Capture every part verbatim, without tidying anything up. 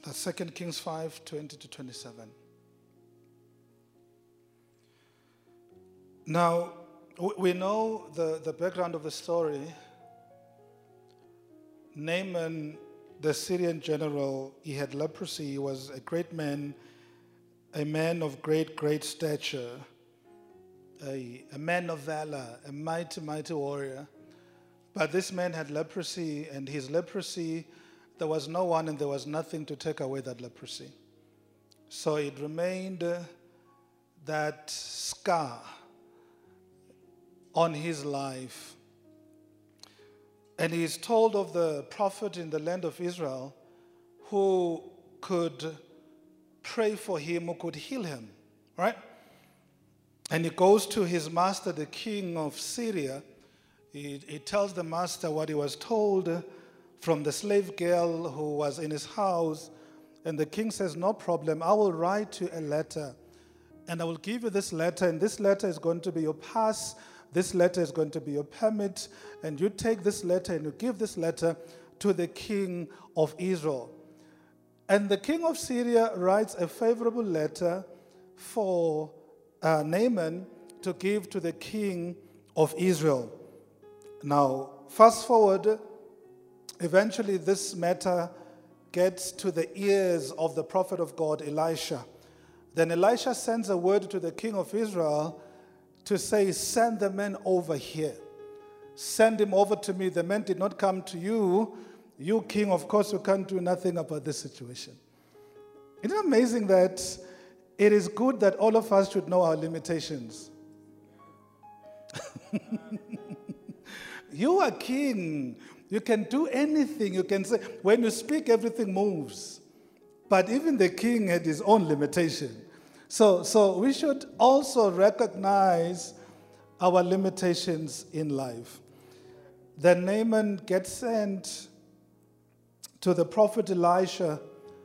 That's Second Kings five, twenty to twenty-seven. Now, we know the, the background of the story. Naaman, the Syrian general, he had leprosy. He was a great man, a man of great, great stature, a, a man of valor, a mighty, mighty warrior. But this man had leprosy, and his leprosy, there was no one and there was nothing to take away that leprosy. So it remained uh, that scar on his life. And he is told of the prophet in the land of Israel who could pray for him, who could heal him, right? And he goes to his master, the king of Syria. He, he tells the master what he was told from the slave girl who was in his house. And the king says, no problem, I will write you a letter. And I will give you this letter, and this letter is going to be your pass. This letter is going to be your permit. And you take this letter and you give this letter to the king of Israel. And the king of Syria writes a favorable letter for uh, Naaman to give to the king of Israel. Now, fast forward, eventually this matter gets to the ears of the prophet of God, Elisha. Then Elisha sends a word to the king of Israel to say, send the man over here. Send him over to me. The man did not come to you. You, king, of course, you can't do nothing about this situation. Isn't it amazing that it is good that all of us should know our limitations? You are king. You can do anything. You can say, when you speak, everything moves. But even the king had his own limitation. So, so we should also recognize our limitations in life. Then Naaman gets sent to the prophet Elisha,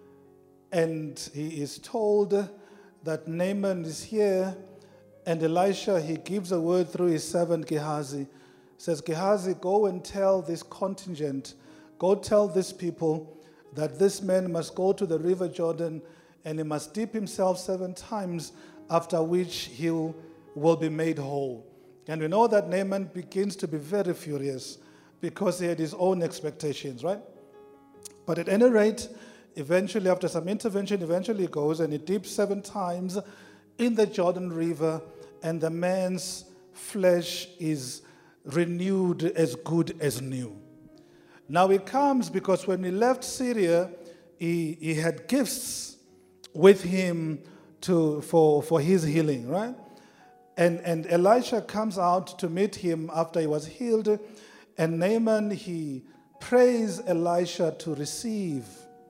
and he is told that Naaman is here, and Elisha, he gives a word through his servant Gehazi. Says, Gehazi, go and tell this contingent, go tell these people that this man must go to the river Jordan and he must dip himself seven times, after which he will be made whole. And we know that Naaman begins to be very furious because he had his own expectations, right? But at any rate, eventually, after some intervention, eventually he goes and he dips seven times in the Jordan River, and the man's flesh is renewed as good as new. Now he comes because when he left Syria, he, he had gifts with him to for, for his healing, right? And, and Elisha comes out to meet him after he was healed, and Naaman, he prays Elisha to receive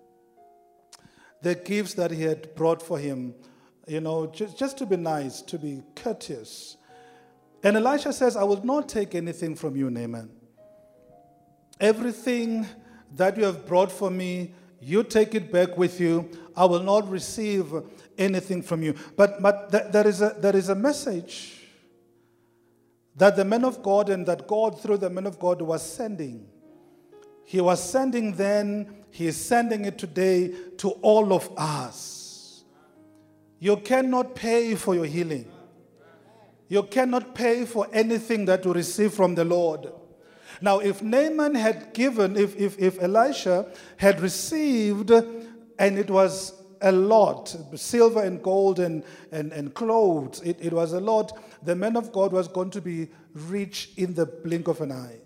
the gifts that he had brought for him, you know, just, just to be nice, to be courteous. And Elisha says, I will not take anything from you, Naaman. Everything that you have brought for me, you take it back with you. I will not receive anything from you. But, but th- there, is a, there is a message that the man of God and that God through the man of God was sending. He was sending then, he is sending it today to all of us. You cannot pay for your healing. You cannot pay for anything that you receive from the Lord. Now, if Naaman had given, if, if, if Elisha had received, and it was a lot, silver and gold and, and, and clothes, it, it was a lot, the man of God was going to be rich in the blink of an eye.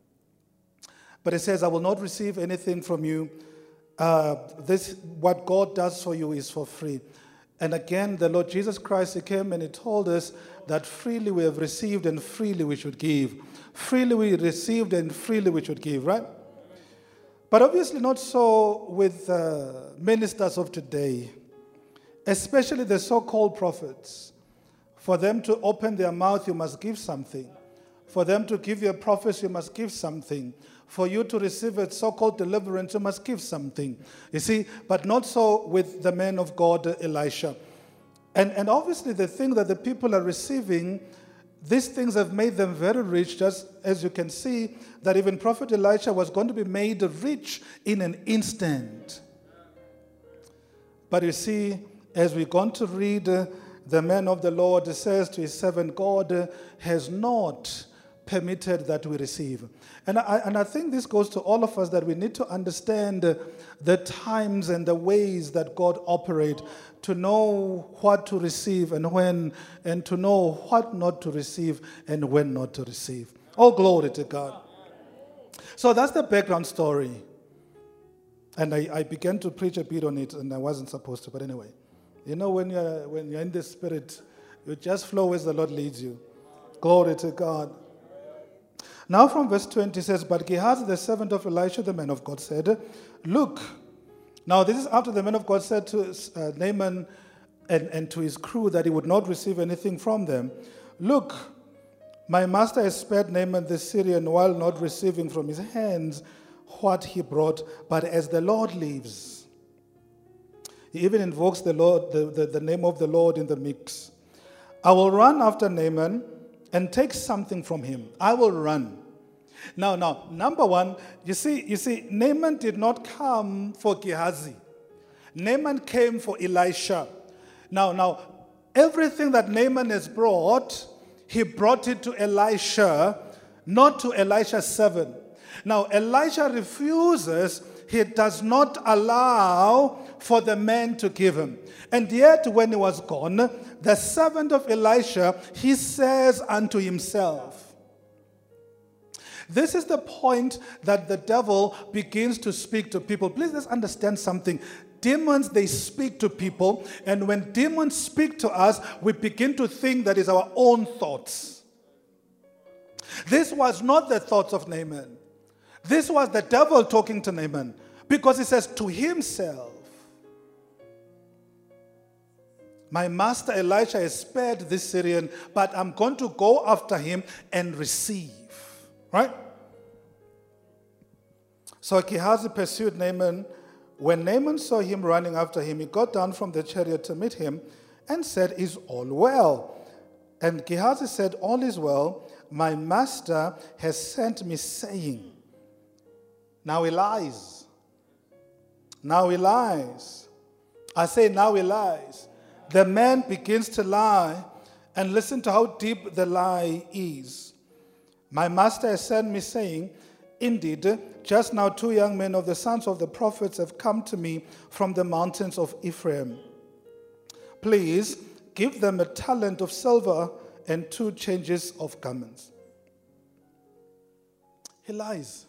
But he says, I will not receive anything from you. Uh, this, what God does for you is for free. And again, the Lord Jesus Christ, he came and he told us that freely we have received and freely we should give. Freely we received and freely we should give, right? But obviously not so with uh, ministers of today, especially the so-called prophets. For them to open their mouth, you must give something. For them to give you a prophecy, you must give something. For you to receive a so-called deliverance, you must give something. You see, but not so with the man of God, Elisha. And, and obviously the thing that the people are receiving, these things have made them very rich, just as you can see that even Prophet Elisha was going to be made rich in an instant. But you see, as we're going to read, uh, the man of the Lord says to his servant, God uh, has not permitted that we receive. And I, and I think this goes to all of us, that we need to understand uh, the times and the ways that God operates, to know what to receive and when, and to know what not to receive and when not to receive. Oh, glory to God. So that's the background story. And I, I began to preach a bit on it, and I wasn't supposed to, but anyway. You know, when you're, when you're in the Spirit, you just flow as the Lord leads you. Glory to God. Now from verse twenty, it says, But Gehazi, the servant of Elisha, the man of God, said, Look. Now this is after the man of God said to uh, Naaman and, and to his crew that he would not receive anything from them. Look, my master has spared Naaman the Syrian while not receiving from his hands what he brought, but as the Lord lives. He even invokes the Lord, the, the, the name of the Lord in the mix. I will run after Naaman and take something from him. I will run. Now, now, number one, you see, you see, Naaman did not come for Gehazi. Naaman came for Elisha. Now, now, everything that Naaman has brought, he brought it to Elisha, not to Elisha's servant. Now, Elisha refuses. He does not allow for the man to give him. And yet, when he was gone, the servant of Elisha, he says unto himself. This is the point that the devil begins to speak to people. Please let's understand something. Demons, they speak to people. And when demons speak to us, we begin to think that is our own thoughts. This was not the thoughts of Naaman. This was the devil talking to Naaman, because he says to himself, my master Elisha has spared this Syrian, but I'm going to go after him and receive. Right? So Gehazi pursued Naaman. When Naaman saw him running after him, he got down from the chariot to meet him and said, Is all well? And Gehazi said, All is well. My master has sent me saying. Now he lies. Now he lies. I say now he lies. The man begins to lie, and listen to how deep the lie is. My master has sent me saying, Indeed, just now two young men of the sons of the prophets have come to me from the mountains of Ephraim. Please give them a talent of silver and two changes of garments. He lies.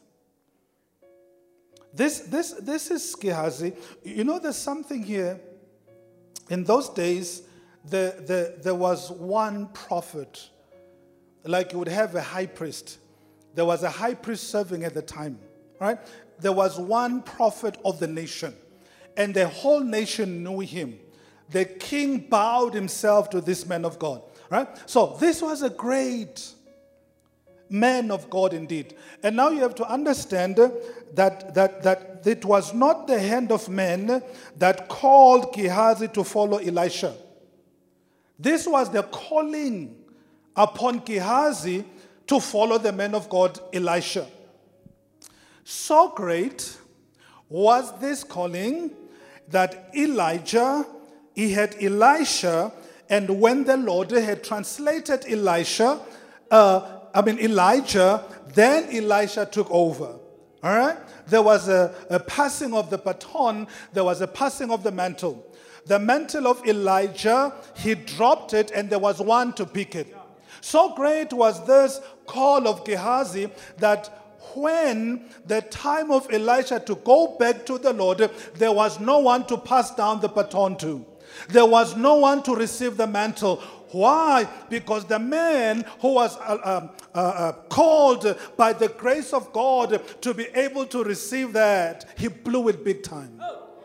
This, this, this is Gehazi. You know, there's something here. In those days, the, the, there was one prophet. Like you would have a high priest. There was a high priest serving at the time. Right? There was one prophet of the nation. And the whole nation knew him. The king bowed himself to this man of God. Right? So this was a great man of God indeed. And now you have to understand that, that, that it was not the hand of man that called Gehazi to follow Elisha. This was the calling upon Gehazi to follow the man of God, Elisha. So great was this calling that Elijah, he had Elisha, and when the Lord had translated Elisha, uh, I mean Elijah, then Elisha took over. All right? There was a, a passing of the baton. There was a passing of the mantle. The mantle of Elijah, he dropped it, and there was one to pick it. So great was this call of Gehazi that when the time of Elisha to go back to the Lord, there was no one to pass down the baton to. There was no one to receive the mantle. Why? Because the man who was uh, uh, uh, called by the grace of God to be able to receive that, he blew it big time.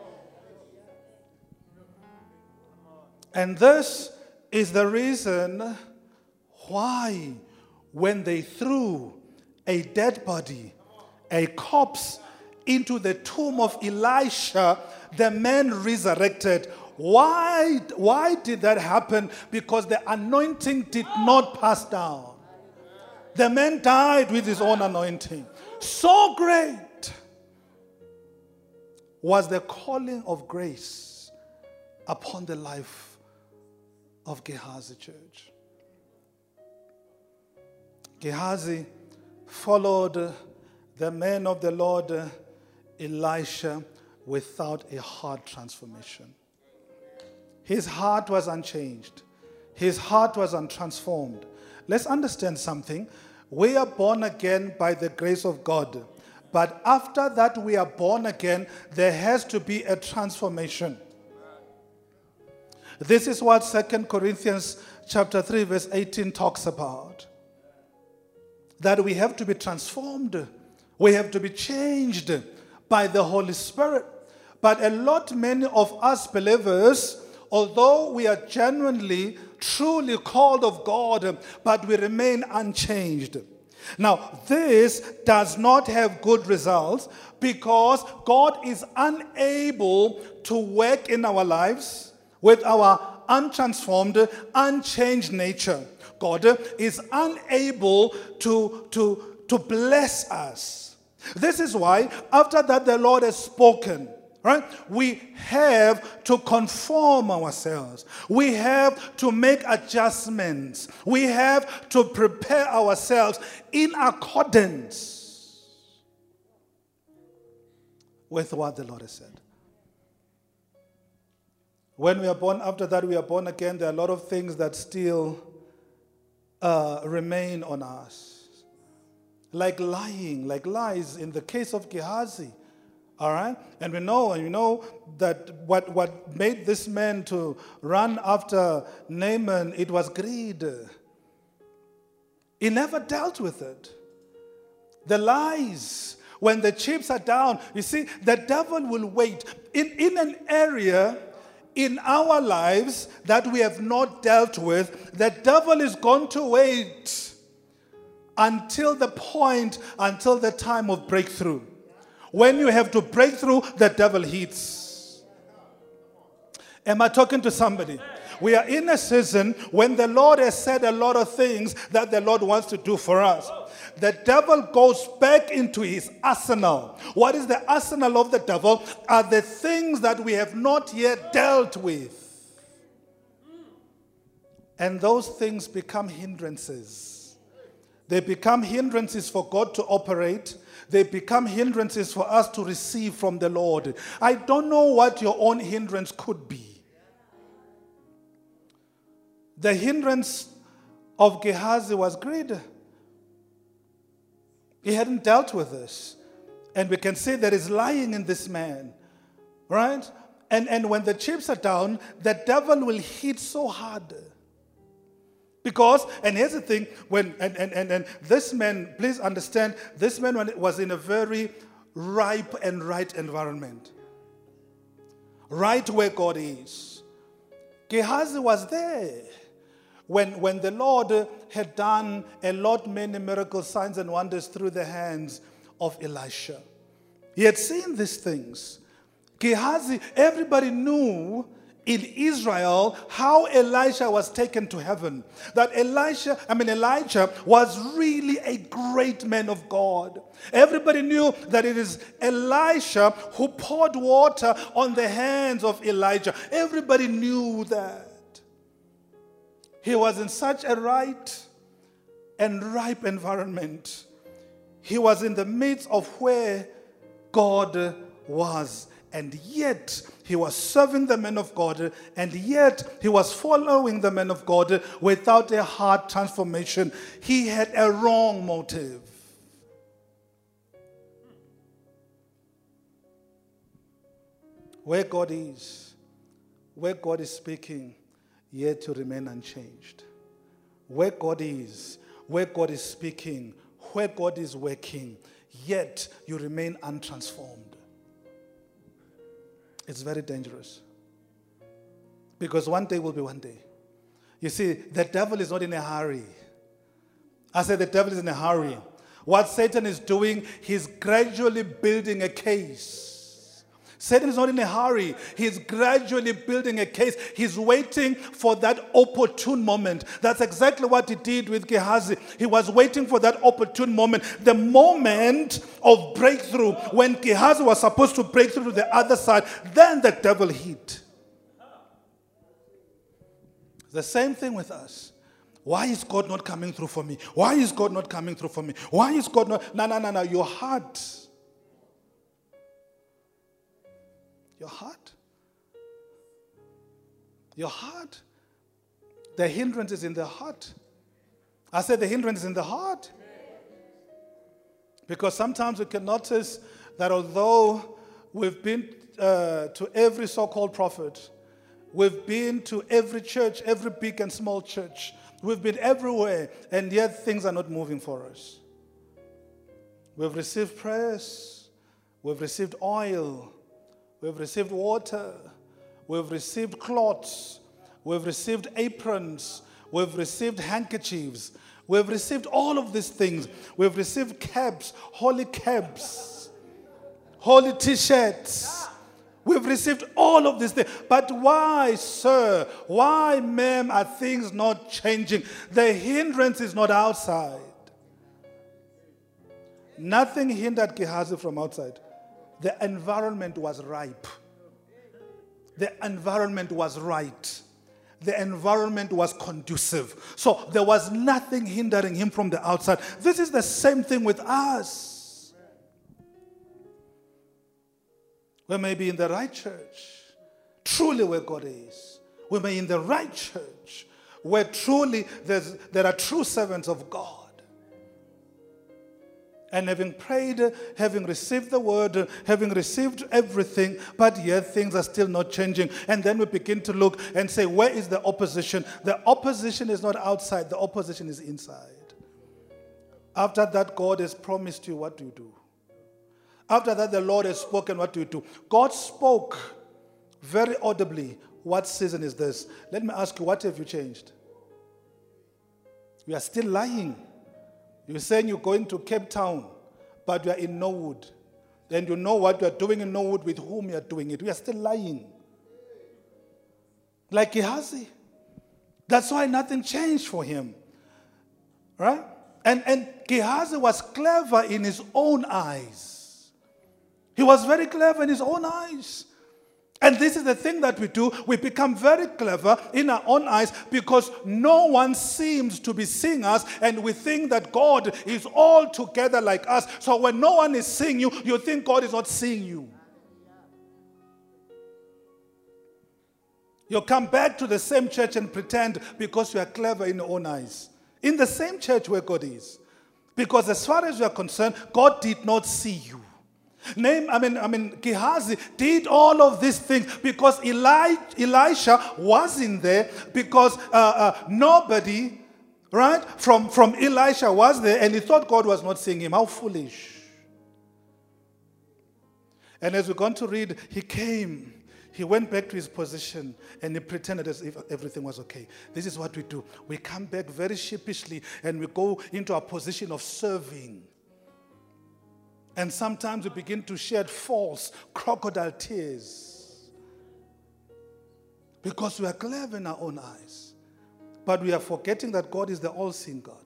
And this is the reason why when they threw a dead body, a corpse, into the tomb of Elisha, the man resurrected. Why, why did that happen? Because the anointing did not pass down. The man died with his own anointing. So great was the calling of grace upon the life of Gehazi, church. Gehazi followed the man of the Lord, Elisha, without a heart transformation. His heart was unchanged. His heart was untransformed. Let's understand something. We are born again by the grace of God. But after that we are born again, there has to be a transformation. This is what Second Corinthians chapter three verse eighteen talks about. That we have to be transformed. We have to be changed by the Holy Spirit. But a lot many of us believers, although we are genuinely, truly called of God, but we remain unchanged. Now, this does not have good results because God is unable to work in our lives with our untransformed, unchanged nature. God is unable to, to, to bless us. This is why, after that the Lord has spoken, right, we have to conform ourselves. We have to make adjustments. We have to prepare ourselves in accordance with what the Lord has said. When we are born, after that we are born again, there are a lot of things that still uh, remain on us. Like lying, like lies in the case of Gehazi. All right? And we know, and you know that what, what made this man to run after Naaman, it was greed. He never dealt with it. The lies, when the chips are down, you see, the devil will wait. In, in an area in our lives that we have not dealt with, the devil is going to wait until the point, until the time of breakthrough. When you have to break through, the devil hits. Am I talking to somebody? We are in a season when the Lord has said a lot of things that the Lord wants to do for us. The devil goes back into his arsenal. What is the arsenal of the devil? Are the things that we have not yet dealt with. And those things become hindrances. They become hindrances for God to operate. They become hindrances for us to receive from the Lord. I don't know what your own hindrance could be. The hindrance of Gehazi was greed. He hadn't dealt with this. And we can see there is lying in this man. Right? And, and when the chips are down, the devil will hit so hard. Because, and here's the thing, when and, and, and, and this man, please understand, this man was in a very ripe and right environment. Right where God is. Gehazi was there. When, when the Lord had done a lot many miracles, signs and wonders through the hands of Elisha. He had seen these things. Gehazi, everybody knew in Israel how Elisha was taken to heaven. That Elisha, I mean Elijah was really a great man of God. Everybody knew that it is Elisha who poured water on the hands of Elijah. Everybody knew that. He was in such a right and ripe environment. He was in the midst of where God was. And yet, he was serving the men of God, and yet he was following the men of God without a heart transformation. He had a wrong motive. Where God is, where God is speaking, yet you remain unchanged. Where God is, where God is speaking, where God is working, yet you remain untransformed. It's very dangerous. Because one day will be one day. You see, the devil is not in a hurry. I said the devil is in a hurry. What Satan is doing, he's gradually building a case. Satan is not in a hurry. He's gradually building a case. He's waiting for that opportune moment. That's exactly what he did with Gehazi. He was waiting for that opportune moment. The moment of breakthrough, when Gehazi was supposed to break through to the other side, then the devil hit. The same thing with us. Why is God not coming through for me? Why is God not coming through for me? Why is God not? No, no, no, no. Your heart. Your heart. Your heart. The hindrance is in the heart. I said the hindrance is in the heart. Because sometimes we can notice that although we've been uh, to every so-called prophet, we've been to every church, every big and small church, we've been everywhere, and yet things are not moving for us. We've received prayers, we've received oil, we've received water, we've received cloths, we've received aprons, we've received handkerchiefs, we've received all of these things. We've received caps, holy caps, holy t-shirts. We've received all of these things. But why, sir, why, ma'am, are things not changing? The hindrance is not outside. Nothing hindered Gehazi from outside. The environment was ripe. The environment was right. The environment was conducive. So there was nothing hindering him from the outside. This is the same thing with us. We may be in the right church, truly where God is. We may be in the right church, where truly there's, there are true servants of God. And having prayed, having received the word, having received everything, but yet things are still not changing. And then we begin to look and say, where is the opposition? The opposition is not outside, the opposition is inside. After that, God has promised you, what do you do? After that, the Lord has spoken, what do you do? God spoke very audibly. What season is this? Let me ask you, what have you changed? You are still lying. You're saying you're going to Cape Town, but you are in Norwood. Then you know what you are doing in Norwood, with whom you are doing it. We are still lying. Like Gehazi. That's why nothing changed for him. Right? And, and Gehazi was clever in his own eyes. He was very clever in his own eyes. And this is the thing that we do. We become very clever in our own eyes because no one seems to be seeing us, and we think that God is all together like us. So when no one is seeing you, you think God is not seeing you. You come back to the same church and pretend because you are clever in your own eyes. In the same church where God is. Because as far as you are concerned, God did not see you. Name, I mean, I mean, Gehazi did all of these things because Eli, Elisha wasn't there, because uh, uh, nobody, right, from, from Elisha was there, and he thought God was not seeing him. How foolish. And as we're going to read, he came, he went back to his position, and he pretended as if everything was okay. This is what we do. We come back very sheepishly, and we go into a position of serving. And sometimes we begin to shed false crocodile tears because we are clever in our own eyes. But we are forgetting that God is the all-seeing God.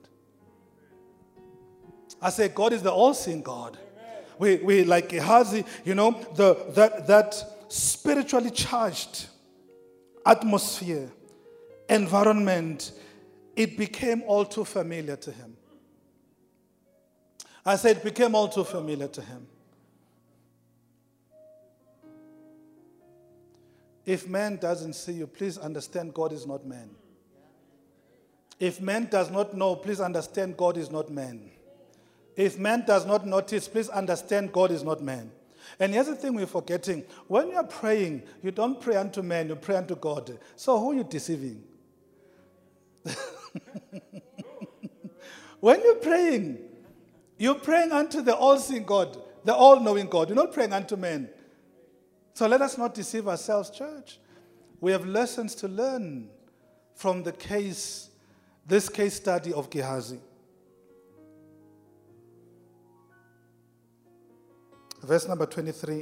I say God is the all-seeing God. We, we like Gehazi, you know, the, that, that spiritually charged atmosphere, environment, it became all too familiar to him. I said it became all too familiar to him. If man doesn't see you, please understand God is not man. If man does not know, please understand God is not man. If man does not notice, please understand God is not man. And here's the thing we're forgetting. When you're praying, you don't pray unto man, you pray unto God. So who are you deceiving? When you're praying, you're praying unto the all-seeing God, the all-knowing God. You're not praying unto men. So let us not deceive ourselves, church. We have lessons to learn from the case, this case study of Gehazi. Verse number twenty-three.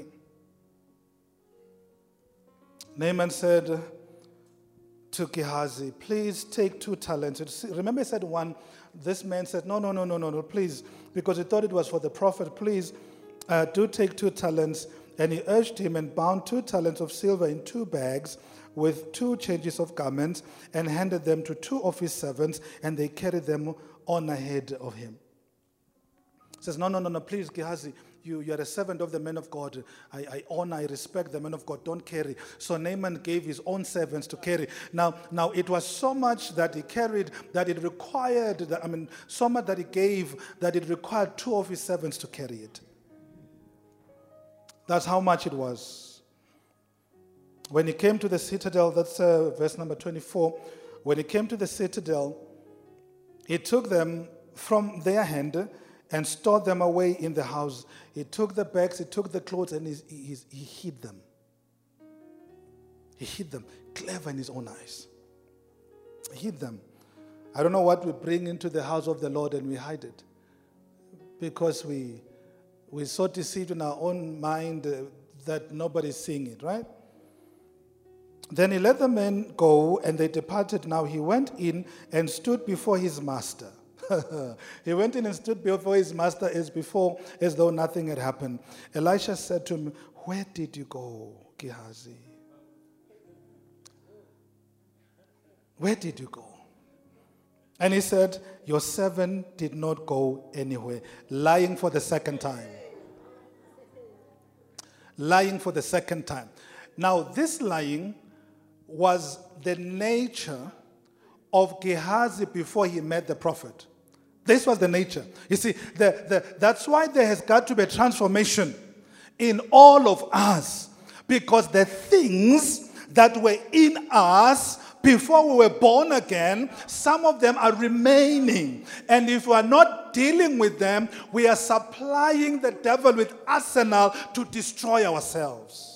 Naaman said to Gehazi, please take two talents. Remember I said one. This man said, no, no, no, no, no, no, please. Because he thought it was for the prophet. Please uh, do take two talents And he urged him and bound two talents of silver in two bags with two changes of garments and handed them to two of his servants, and they carried them on ahead of him. He says, no, no, no, no, please, Gehazi, you, you are a servant of the man of God. I, I honor, I respect the man of God. Don't carry. So Naaman gave his own servants to carry. Now, now it was so much that he carried that it required, that, I mean, so much that he gave that it required two of his servants to carry it. That's how much it was. When he came to the citadel, that's uh, verse number twenty-four. When he came to the citadel, he took them from their hand and stored them away in the house. He took the bags, he took the clothes, and he, he, he hid them. He hid them, clever in his own eyes. He hid them. I don't know what we bring into the house of the Lord and we hide it. Because we, we're so deceived in our own mind uh, that nobody's seeing it, right? Then he let the men go, and they departed. Now he went in and stood before his master. He went in and stood before his master as before, as though nothing had happened. Elisha said to him, where did you go, Gehazi? Where did you go? And he said, your servant did not go anywhere. Lying for the second time. Lying for the second time. Now, this lying was the nature of Gehazi before he met the prophet. This was the nature. You see, the, the, that's why there has got to be a transformation in all of us. Because the things that were in us before we were born again, some of them are remaining. And if we are not dealing with them, we are supplying the devil with arsenal to destroy ourselves.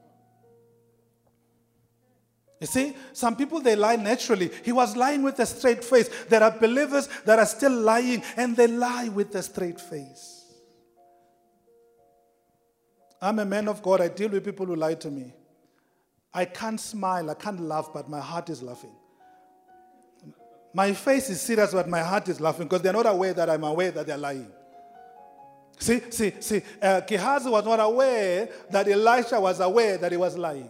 You see, some people, they lie naturally. He was lying with a straight face. There are believers that are still lying, and they lie with a straight face. I'm a man of God. I deal with people who lie to me. I can't smile, I can't laugh, but my heart is laughing. My face is serious, but my heart is laughing because they're not aware that I'm aware that they're lying. See, see, see, uh, Gehazi was not aware that Elisha was aware that he was lying.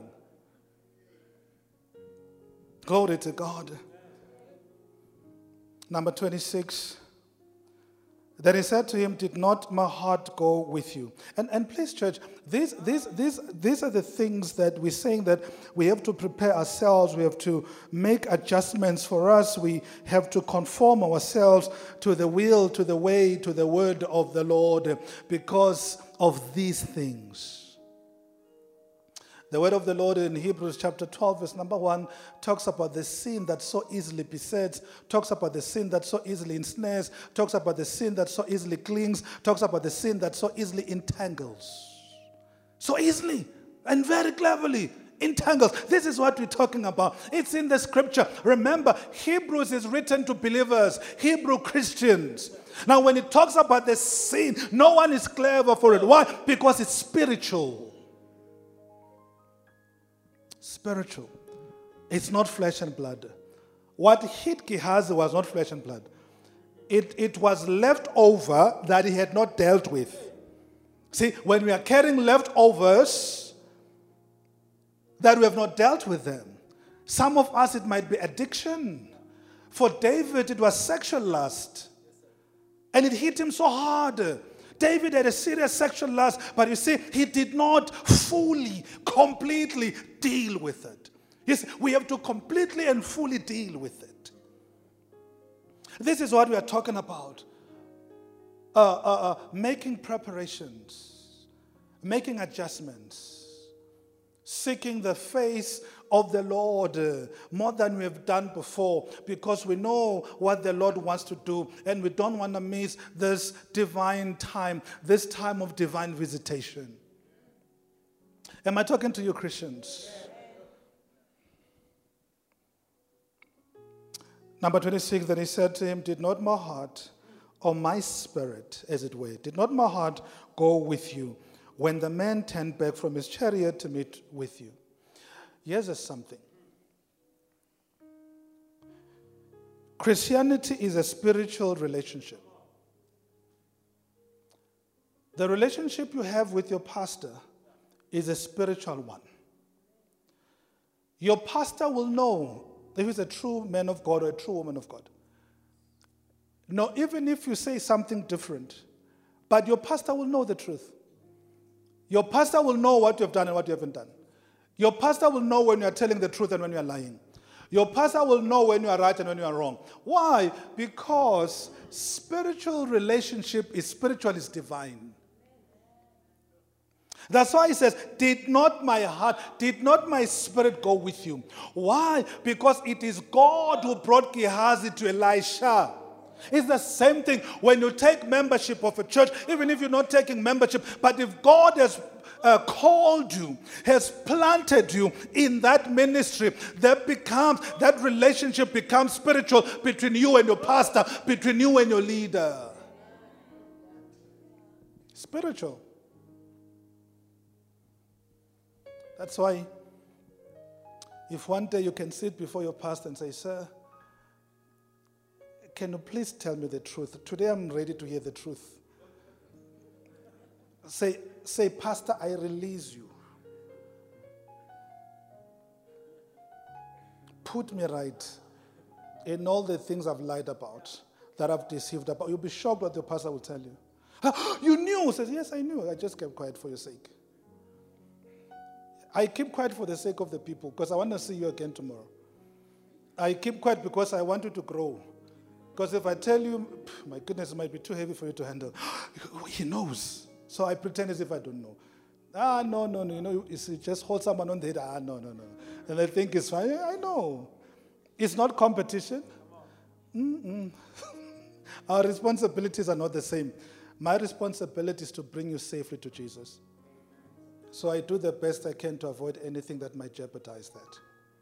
Glory to God. Number twenty-six. Then he said to him, did not my heart go with you? And, and please, church, these, these, these, these are the things that we're saying that we have to prepare ourselves. We have to make adjustments for us. We have to conform ourselves to the will, to the way, to the word of the Lord because of these things. The word of the Lord in Hebrews chapter twelve, verse number one, talks about the sin that so easily besets, talks about the sin that so easily ensnares, talks about the sin that so easily clings, talks about the sin that so easily entangles. So easily and very cleverly entangles. This is what we're talking about. It's in the scripture. Remember, Hebrews is written to believers, Hebrew Christians. Now, when it talks about the sin, no one is clever for it. Why? Because it's spiritual. Spiritual. It's not flesh and blood. What hit Gehazi was not flesh and blood. It, it was left over that he had not dealt with. See, when we are carrying leftovers, that we have not dealt with them. Some of us, it might be addiction. For David, it was sexual lust. And it hit him so hard. David had a serious sexual lust, but you see, he did not fully, completely deal with it. Yes, we have to completely and fully deal with it. This is what we are talking about. Uh, uh, uh, making preparations, making adjustments, seeking the face of the Lord uh, more than we have done before, because we know what the Lord wants to do, and we don't want to miss this divine time, this time of divine visitation. Am I talking to you, Christians? Number twenty-six, then he said to him, did not my heart or my spirit, as it were, did not my heart go with you when the man turned back from his chariot to meet with you? Here's something. Christianity is a spiritual relationship. The relationship you have with your pastor is a spiritual one. Your pastor will know if he's a true man of God or a true woman of God. No, even if you say something different, but your pastor will know the truth. Your pastor will know what you have done and what you haven't done. Your pastor will know when you are telling the truth and when you are lying. Your pastor will know when you are right and when you are wrong. Why? Because spiritual relationship is spiritual, is divine. That's why he says, did not my heart, did not my spirit go with you? Why? Because it is God who brought Gehazi to Elisha. It's the same thing when you take membership of a church, even if you're not taking membership, but if God has uh, called you, has planted you in that ministry, that becomes, that relationship becomes spiritual between you and your pastor, between you and your leader. Spiritual. That's why if one day you can sit before your pastor and say, sir, can you please tell me the truth? Today I'm ready to hear the truth. Say, say, Pastor, I release you. Put me right in all the things I've lied about, that I've deceived about. You'll be shocked what the pastor will tell you. You knew? Says, yes, I knew. I just kept quiet for your sake. I keep quiet for the sake of the people because I want to see you again tomorrow. I keep quiet because I want you to grow. Because if I tell you, my goodness, it might be too heavy for you to handle. He knows. So I pretend as if I don't know. Ah, no, no, no. You know, you see, just hold someone on the head. Ah, no, no, no. And they think it's fine. I know. It's not competition. Mm-mm. Our responsibilities are not the same. My responsibility is to bring you safely to Jesus. So I do the best I can to avoid anything that might jeopardize that.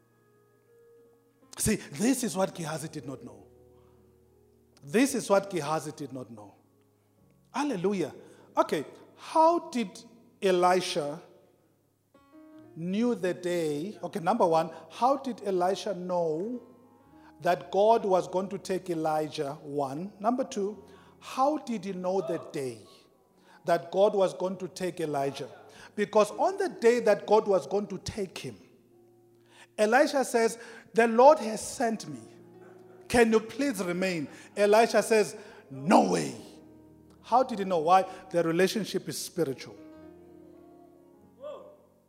See, this is what Gehazi did not know. This is what Gehazi did not know. Hallelujah. Okay, how did Elisha knew the day? Okay, number one, how did Elisha know that God was going to take Elijah? One. Number two, how did he know the day that God was going to take Elijah? Because on the day that God was going to take him, Elisha says, the Lord has sent me. Can you please remain? Elisha says, no way. How did he know? Why? The relationship is spiritual. Whoa.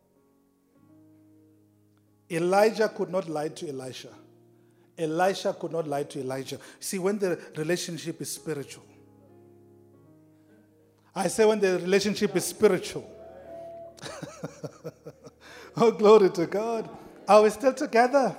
Elijah could not lie to Elisha. Elisha could not lie to Elijah. See, when the relationship is spiritual. I say when the relationship is spiritual. Oh, glory to God. Are we still together?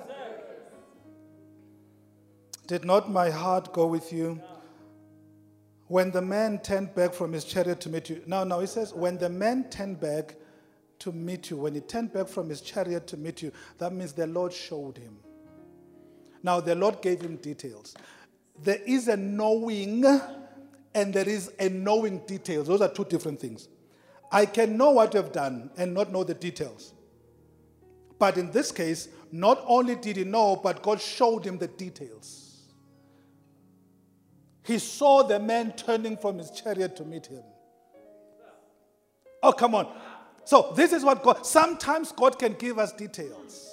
Did not my heart go with you? When the man turned back from his chariot to meet you. Now, now he says, when the man turned back to meet you, when he turned back from his chariot to meet you, that means the Lord showed him. Now, the Lord gave him details. There is a knowing and there is a knowing details. Those are two different things. I can know what you've done and not know the details. But in this case, not only did he know, but God showed him the details. He saw the man turning from his chariot to meet him. Oh, come on. So this is what God, sometimes God can give us details.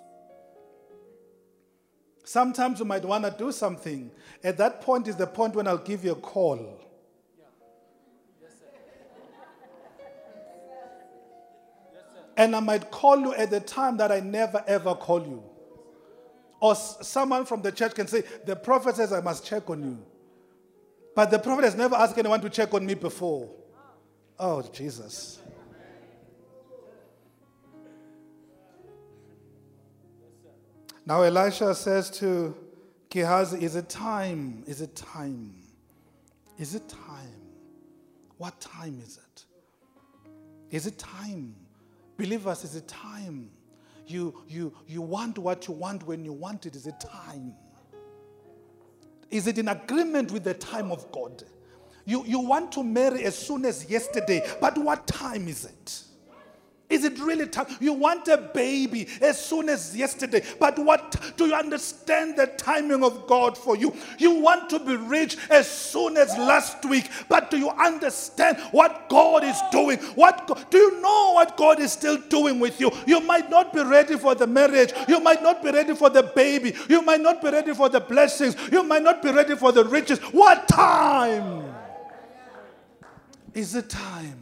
Sometimes you might want to do something. At that point is the point when I'll give you a call. And I might call you at the time that I never ever call you. Or someone from the church can say, the prophet says I must check on you. But the prophet has never asked anyone to check on me before. Oh, Jesus. Now Elisha says to Gehazi, is it time? Is it time? Is it time? What time is it? Is it time? Believers, is it time? You, you, you want what you want when you want it. Is it time? Is it in agreement with the time of God? You, you want to marry as soon as yesterday, but what time is it? Is it really time? You want a baby as soon as yesterday. But what do you understand the timing of God for you? You want to be rich as soon as last week. But do you understand what God is doing? What do you know what God is still doing with you? You might not be ready for the marriage. You might not be ready for the baby. You might not be ready for the blessings. You might not be ready for the riches. What time is the time?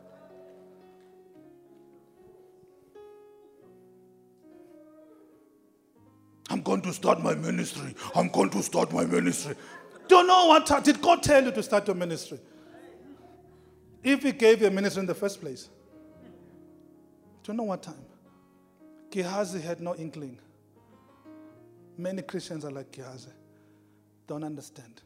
I'm going to start my ministry. I'm going to start my ministry. Do you know what time? Did God tell you to start your ministry? If He gave you a ministry in the first place. Do you know what time? Gehazi had no inkling. Many Christians are like Gehazi. Don't understand.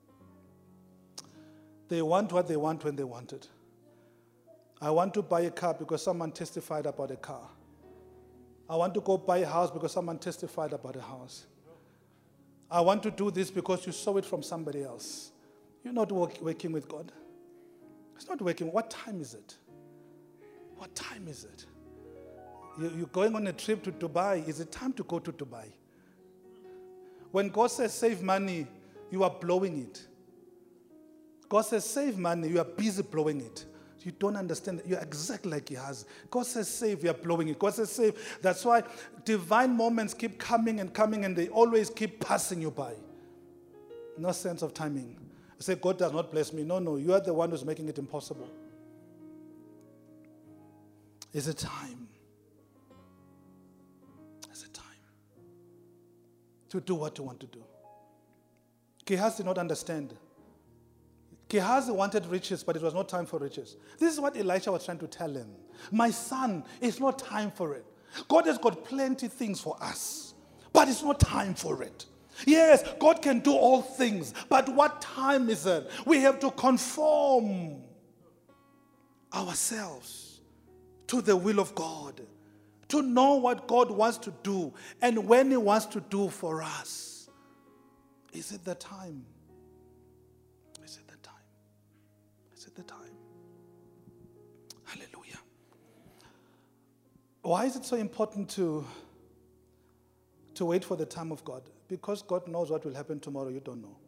They want what they want when they want it. I want to buy a car because someone testified about a car. I want to go buy a house because someone testified about a house. I want to do this because you saw it from somebody else. You're not work, working with God. It's not working. What time is it? What time is it? You, you're going on a trip to Dubai. Is it time to go to Dubai? When God says save money, you are blowing it. God says save money, you are busy blowing it. You don't understand. You're exactly like He has. God says save, you're blowing it. God says save. That's why divine moments keep coming and coming and they always keep passing you by. No sense of timing. I say, God does not bless me. No, no, you are the one who's making it impossible. Is it time? Is it time to do what you want to do? Gehazi did not understand. Gehazi wanted riches, but it was not time for riches. This is what Elisha was trying to tell him. My son, it's not time for it. God has got plenty of things for us, but it's not time for it. Yes, God can do all things, but what time is it? We have to conform ourselves to the will of God, to know what God wants to do and when He wants to do for us. Is it the time? Is it the time? Is it the time? Hallelujah. Why is it so important to, to wait for the time of God? Because God knows what will happen tomorrow. You don't know.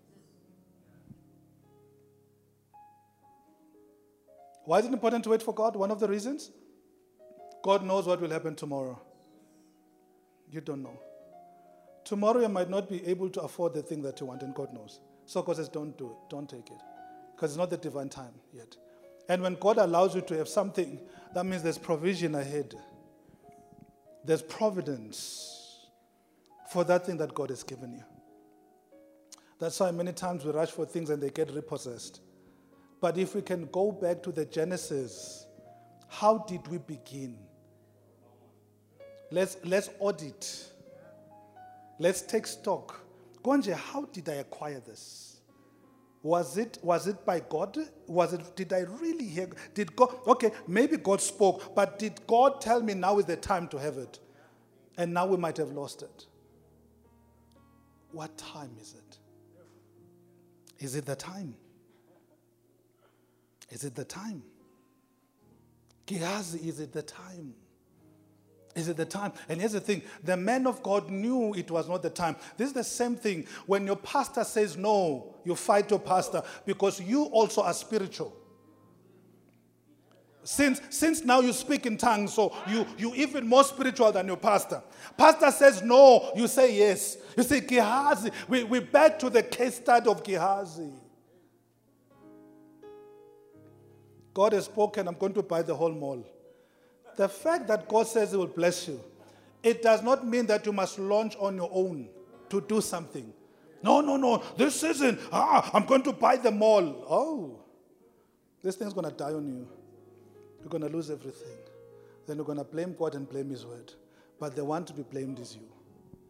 Why is it important to wait for God? One of the reasons? God knows what will happen tomorrow. You don't know. Tomorrow you might not be able to afford the thing that you want, and God knows. So God says, don't do it. Don't take it. Because it's not the divine time yet. And when God allows you to have something, that means there's provision ahead. There's providence for that thing that God has given you. That's why many times we rush for things and they get repossessed. But if we can go back to the Genesis, how did we begin? Let's, let's audit. Let's take stock. Gonje, how did I acquire this? Was it, was it by God? Was it, did I really hear? Did God, okay, maybe God spoke, but did God tell me now is the time to have it? And now we might have lost it. What time is it? Is it the time? Is it the time? Gehazi, is it the time? Is it the time? And here's the thing. The man of God knew it was not the time. This is the same thing. When your pastor says no, you fight your pastor because you also are spiritual. Since, since now you speak in tongues, so you, you're even more spiritual than your pastor. Pastor says no, you say yes. You say Gehazi. We, we're back to the case study of Gehazi. God has spoken, I'm going to buy the whole mall. The fact that God says He will bless you, it does not mean that you must launch on your own to do something. No, no, no, this isn't, ah, I'm going to buy the mall. Oh, this thing's going to die on you. You're going to lose everything. Then you're going to blame God and blame His word. But the one to be blamed is you.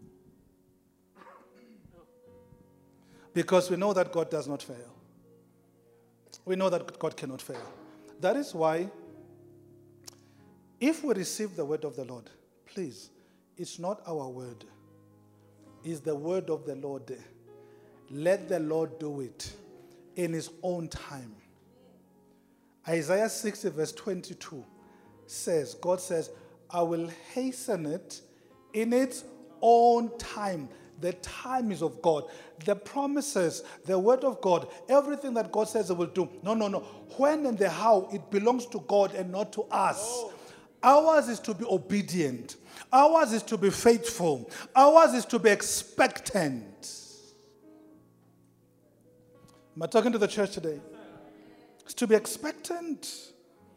Because we know that God does not fail. We know that God cannot fail. That is why, if we receive the word of the Lord, please, it's not our word. It's the word of the Lord. Let the Lord do it in His own time. Isaiah sixty verse twenty-two says, God says, I will hasten it in its own time. The time is of God. The promises, the word of God, everything that God says He will do. No, no, no. When and the how, it belongs to God and not to us. Oh. Ours is to be obedient. Ours is to be faithful. Ours is to be expectant. Am I talking to the church today? It's to be expectant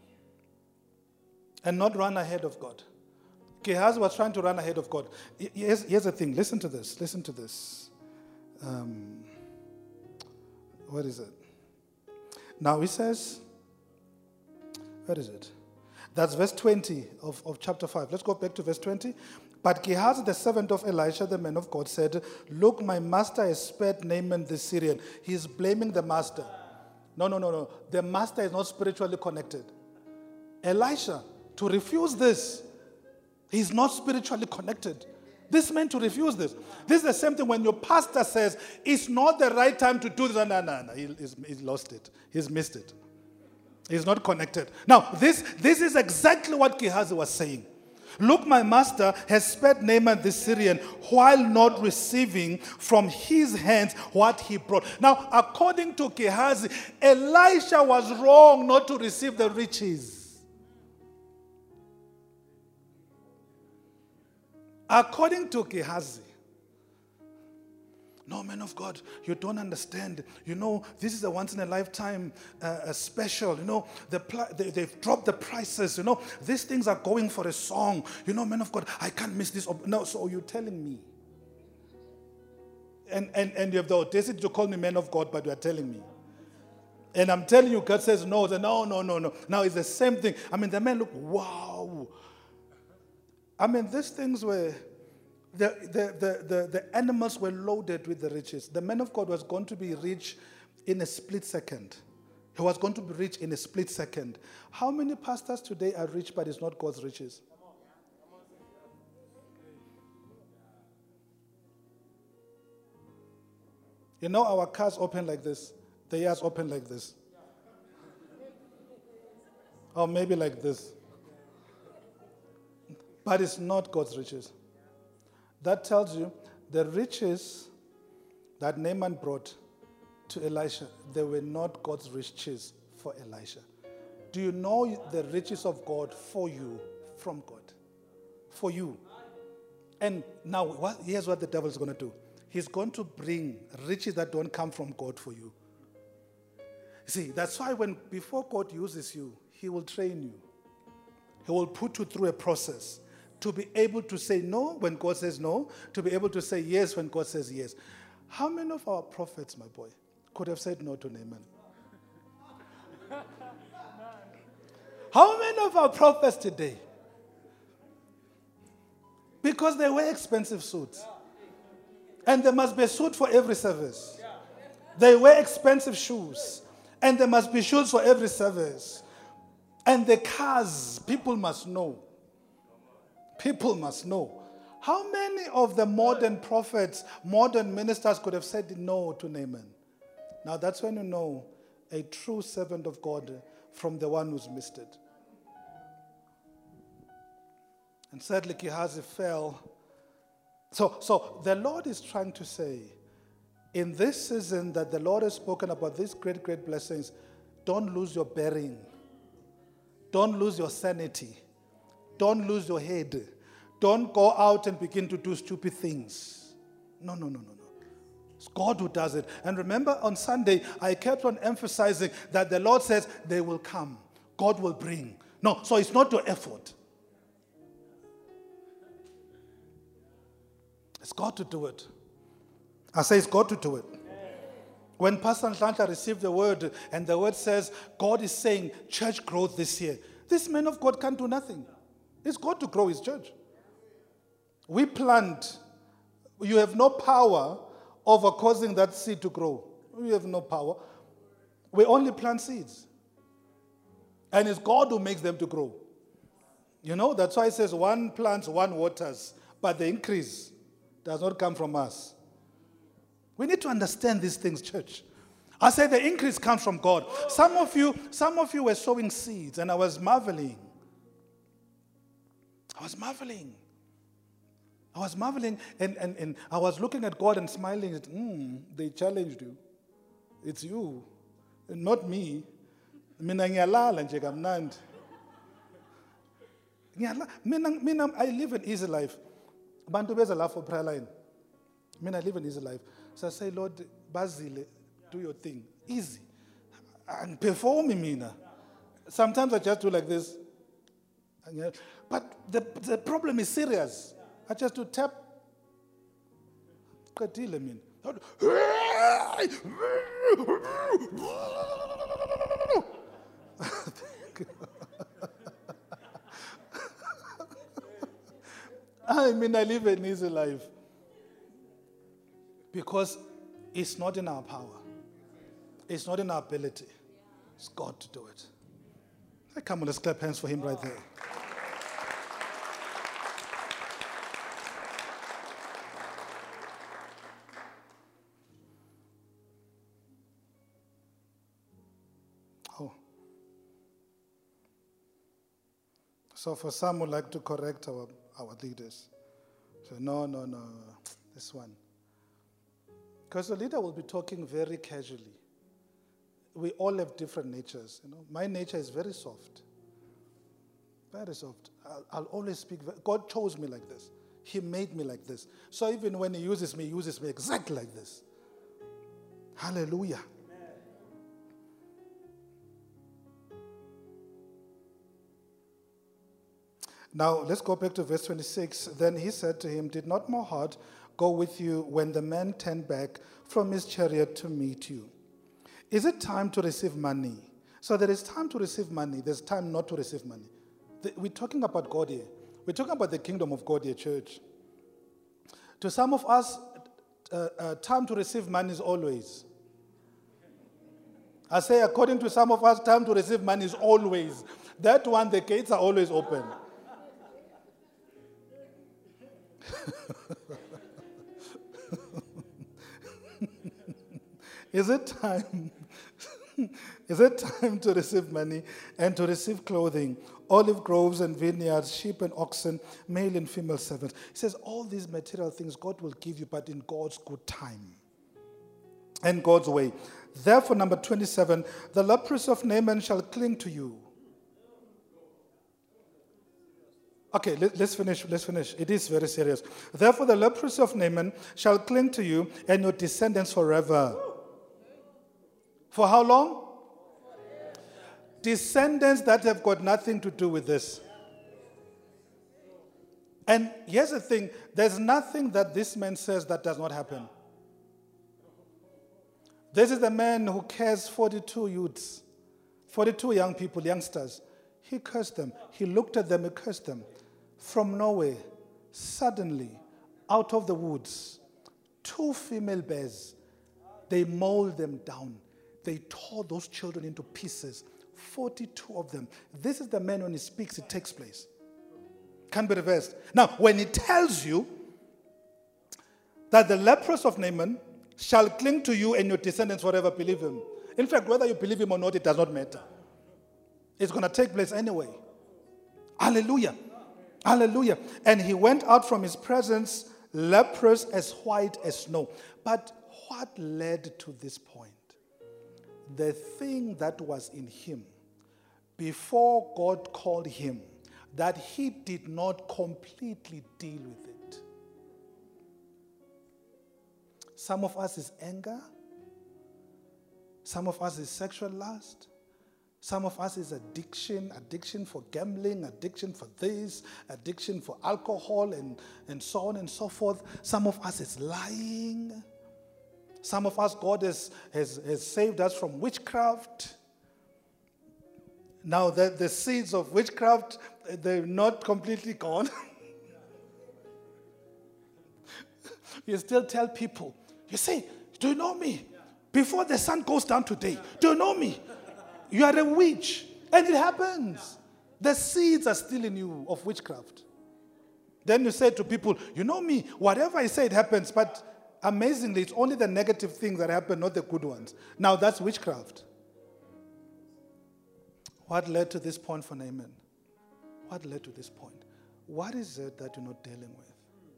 and not run ahead of God. Gehazi was trying to run ahead of God. Here's, here's the thing. Listen to this. Listen to this. Um, what is it? Now he says, where is it? That's verse twenty of, of chapter five. Let's go back to verse twenty. But Gehazi, the servant of Elisha, the man of God, said, look, my master has spared Naaman the Syrian. He's blaming the master. No, no, no, no. The master is not spiritually connected. Elisha, to refuse this, he's not spiritually connected. This man to refuse this. This is the same thing when your pastor says, it's not the right time to do this. No, no, no, no. He, he's, he's lost it. He's missed it. He's not connected. Now, this, this is exactly what Gehazi was saying. Look, my master has spared Naaman the Syrian while not receiving from his hands what he brought. Now, according to Gehazi, Elisha was wrong not to receive the riches. According to Gehazi, no, man of God, you don't understand. You know, this is a once-in-a-lifetime uh, a special. You know, the pl- they, they've dropped the prices. You know, these things are going for a song. You know, man of God, I can't miss this. Op- no, so you're telling me. And, and, and you have the audacity to call me man of God, but you are telling me. And I'm telling you, God says no. No, no, no, no. Now it's the same thing. I mean, the man looked, wow. I mean, these things were... The, the, the, the, the animals were loaded with the riches. The man of God was going to be rich in a split second. He was going to be rich in a split second. How many pastors today are rich, but it's not God's riches? You know, our cars open like this. The ears open like this. Or maybe like this. But it's not God's riches. That tells you the riches that Naaman brought to Elisha, they were not God's riches for Elisha. Do you know the riches of God for you from God? For you. And now, what, here's what the devil is going to do. He's going to bring riches that don't come from God for you. See, that's why when before God uses you, He will train you. He will put you through a process to be able to say no when God says no, to be able to say yes when God says yes. How many of our prophets, my boy, could have said no to Naaman? How many of our prophets today? Because they wear expensive suits. And there must be a suit for every service. They wear expensive shoes. And there must be shoes for every service. And the cars, people must know. People must know. How many of the modern prophets, modern ministers could have said no to Naaman? Now that's when you know a true servant of God from the one who's missed it. And sadly, Gehazi fell. So, so the Lord is trying to say, in this season that the Lord has spoken about these great, great blessings, don't lose your bearing. Don't lose your sanity. Don't lose your head. Don't go out and begin to do stupid things. No, no, no, no, no. It's God who does it. And remember, on Sunday, I kept on emphasizing that the Lord says they will come. God will bring. No, so it's not your effort. It's God to do it. I say it's God to do it. When Pastor Nhlanhla received the word, and the word says, God is saying church growth this year. This man of God can't do nothing. It's God to grow his church. We plant. You have no power over causing that seed to grow. We have no power. We only plant seeds. And it's God who makes them to grow. You know, that's why it says one plants, one waters. But the increase does not come from us. We need to understand these things, church. I say the increase comes from God. Some of you, some of you were sowing seeds, and I was marveling. I was marveling. I was marveling, and, and, and I was looking at God and smiling. Mm, they challenged you. It's you, not me. Mina ngiyalala nje kamnandi. Ngiyalala. Mina, mina, I live an easy life. Bantu beza la for prayer line. I mean, I live an easy life. So I say, Lord, Bazile, do your thing. Easy. And perform mina. Sometimes I just do like this. But the, the problem is serious. I just do tap. Qedile mina. I mean, I live an easy life. Because it's not in our power. It's not in our ability. It's God to do it. Hey, come on, let's clap hands for him right there. Oh. So for some who like to correct our, our leaders, so no, no, no, this one. Because the leader will be talking very casually. We all have different natures. You know, my nature is very soft, very soft. I'll, I'll always speak. God chose me like this. He made me like this. So even when He uses me, He uses me exactly like this. Hallelujah. Amen. Now let's go back to verse twenty-six. Then he said to him, "Did not my heart go with you when the man turned back from his chariot to meet you? Is it time to receive money?" So there is time to receive money. There's time not to receive money. The, we're talking about God here. We're talking about the kingdom of God here, church. To some of us, uh, uh, time to receive money is always. I say, according to some of us, time to receive money is always. That one, the gates are always open. Is it time? Is it time to receive money and to receive clothing, olive groves and vineyards, sheep and oxen, male and female servants? He says all these material things God will give you, but in God's good time and God's way. Therefore, number twenty-seven, the leprosy of Naaman shall cling to you. Okay, let, let's finish. Let's finish. It is very serious. Therefore, the leprosy of Naaman shall cling to you and your descendants forever. For how long? Descendants that have got nothing to do with this. And here's the thing, there's nothing that this man says that does not happen. This is the man who cares forty-two youths, forty-two young people, youngsters. He cursed them. He looked at them, he cursed them. From nowhere, suddenly, out of the woods, two female bears, they mauled them down. They tore those children into pieces. forty-two of them. This is the man, when he speaks, it takes place. Can't be reversed. Now, when he tells you that the leprosy of Naaman shall cling to you and your descendants forever, believe him. In fact, whether you believe him or not, it does not matter. It's going to take place anyway. Hallelujah. Hallelujah. And he went out from his presence, leprous as white as snow. But what led to this point? The thing that was in him, before God called him, that he did not completely deal with it. Some of us is anger. Some of us is sexual lust. Some of us is addiction, addiction for gambling, addiction for this, addiction for alcohol, and, and so on and so forth. Some of us is lying. Some of us, God has, has, has saved us from witchcraft. Now, the, the seeds of witchcraft, they're not completely gone. You still tell people, you say, do you know me? Before the sun goes down today, do you know me? You are a witch. And it happens. The seeds are still in you of witchcraft. Then you say to people, you know me, whatever I say, it happens. But amazingly, it's only the negative things that happen, not the good ones. Now, that's witchcraft. What led to this point for Naaman? What led to this point? what is it that you're not dealing with?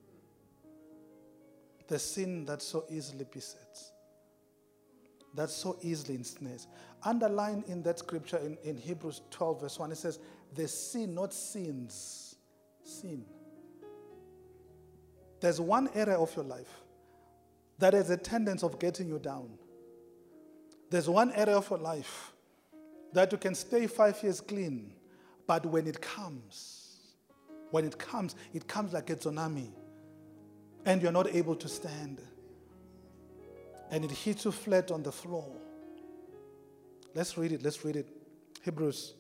The sin that so easily besets, that so easily ensnares. Underline in that scripture in, in Hebrews twelve verse one, it says, the sin, not sins, sin. There's one area of your life that has a tendency of getting you down. There's one area of your life that you can stay five years clean, but when it comes, when it comes, it comes like a tsunami, and you're not able to stand. And it hits you flat on the floor. Let's read it, let's read it. Hebrews.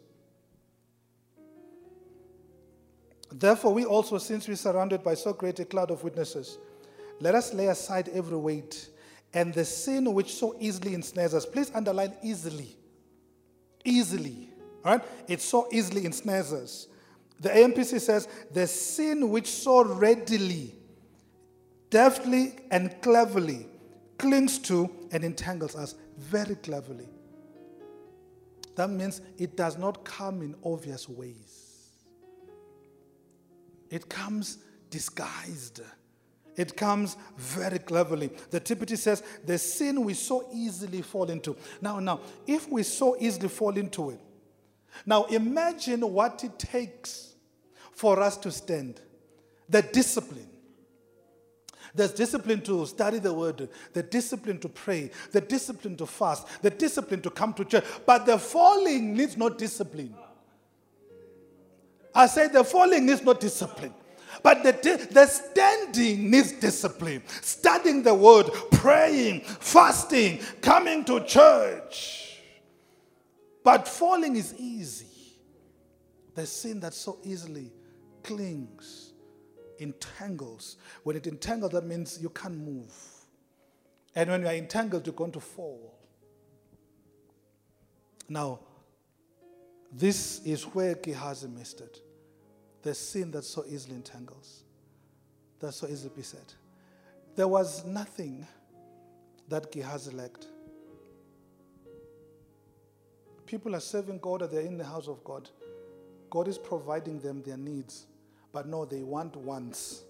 Therefore, we also, since we're surrounded by so great a cloud of witnesses, let us lay aside every weight and the sin which so easily ensnares us. Please underline easily. Easily. All right? It so easily ensnares us. The A M P C says, the sin which so readily, deftly, and cleverly clings to and entangles us. Very cleverly. That means it does not come in obvious ways. It comes disguised. It comes very cleverly. The T P T says, the sin we so easily fall into. Now, now, if we so easily fall into it, now imagine what it takes for us to stand. The discipline. There's discipline to study the word, the discipline to pray, the discipline to fast, the discipline to come to church. But the falling needs no discipline. I say the falling needs no discipline. But the, the standing needs discipline. Studying the word, praying, fasting, coming to church. But falling is easy. The sin that so easily clings, entangles. When it entangles, that means you can't move. And when you are entangled, you're going to fall. Now, this is where Gehazi missed it. The sin that so easily entangles, that so easily beset. There was nothing that Gehazi lacked. People are serving God, or they're in the house of God. God is providing them their needs. But no, they want wants.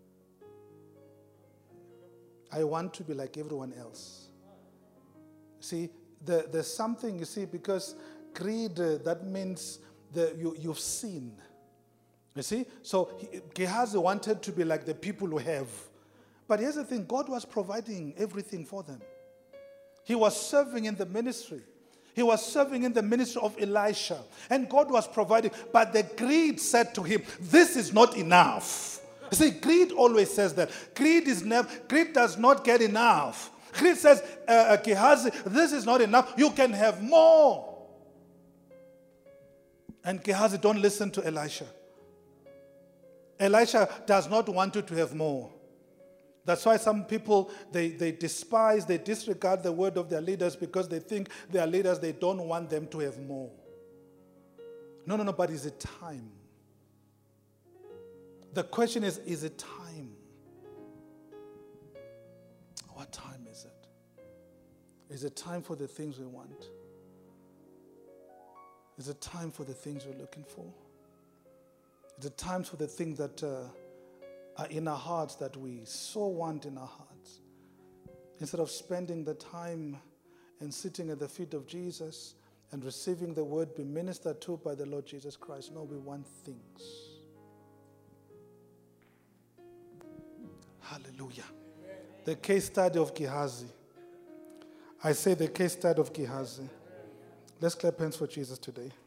I want to be like everyone else. See, the, there's something, you see, because greed, uh, that means the, you, you've seen. You see? So he, Gehazi wanted to be like the people who have. But here's the thing, God was providing everything for them. He was serving in the ministry. He was serving in the ministry of Elisha. And God was providing. But the greed said to him, this is not enough. You see, greed always says that. Greed is never, greed does not get enough. Greed says, uh, uh, Gehazi, this is not enough. You can have more. And Gehazi, don't listen to Elisha. Elisha does not want you to have more. That's why some people, they, they despise, they disregard the word of their leaders because they think their leaders, they don't want them to have more. No, no, no, but is it time? The question is, is it time? What time is it? Is it time for the things we want? Is it time for the things we're looking for? Is it time for the things that uh, are in our hearts that we so want in our hearts? Instead of spending the time and sitting at the feet of Jesus and receiving the word be ministered to by the Lord Jesus Christ. No, we want things. Hallelujah. Amen. The case study of Gehazi. I say the case study of Gehazi. Let's clap hands for Jesus today.